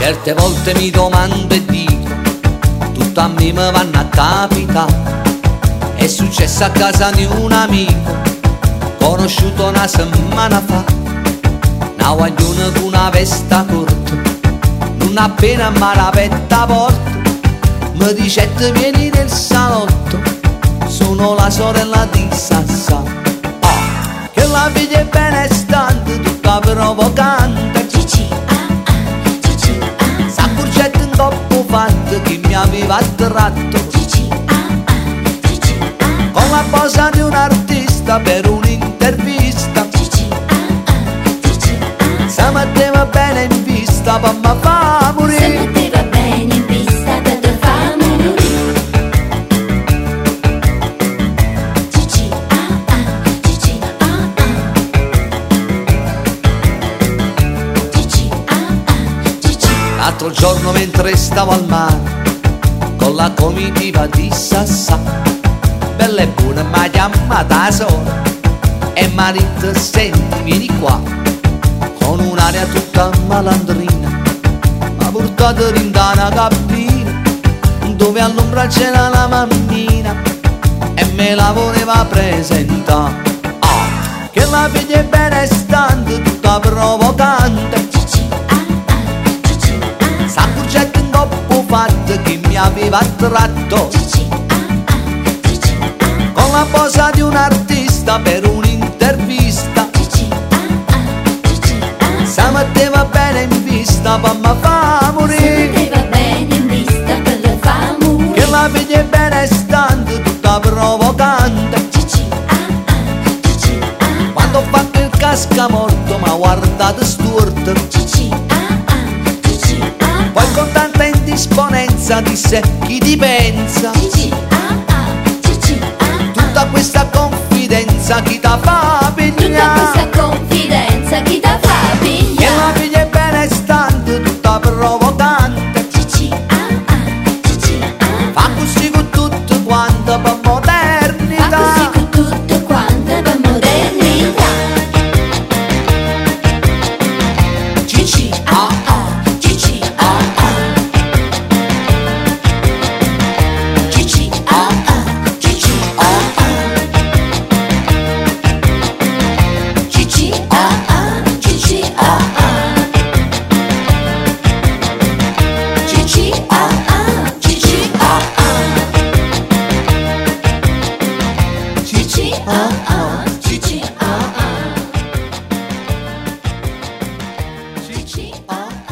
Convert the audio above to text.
Certe volte mi domando e dico, tutto a me mi vanno a capitare. È successo a casa di un amico, conosciuto una settimana fa. Una guagliona con una vesta corta, non appena mi ha aperto la porta, mi dice vieni nel salotto, sono la sorella di Sassà. Che la figlia è benestante, tutta provocante. Cici, cici, S'accorgette un coppo fatto che mi aveva attratto. cici, cici, Con la posa di un artista per un'intervista, cici, cici, si metteva bene in vista per mi fa se morire. metteva bene in vista per te fa morire. Cici, cici, cici, cici. L'altro giorno mentre stavo al mare con la comitiva di Sassà, bella e buona mi ha chiamata sola e mi ha detto senti vieni qua, con un'aria tutta malandrina mi ha portato in una cabina dove all'ombra c'era la mammina e me la voleva presentare. Che la figlia è benestante, tutta provocante. Cici, cici, S'accorgette un coppo fatto che mi aveva attratto. cici, cici, Con la posa di un artista per un'intervista, cici, cici, si metteva bene in vista per mi fa se morire. metteva bene in vista per te fa morire. Che la figlia è benestante, tutta provocante. Cici, cici, Quando ho fatto il cascamorto mi ha guardato storto, cici, cici, poi con tanta indisponenza disse chi ti pensa. cici, cici, Tutta questa confidenza chi ti fa tutta pigliare. questa confidenza chi ti fa Che la pigliare. figlia è benestante, tutta provocante. Cici, cici, Fa così con tutto quanto per fa così modernità. con tutto quanto per modernità. Cici, cici, cici, cici, cici, cici, cici, cici, cici, cici, cici,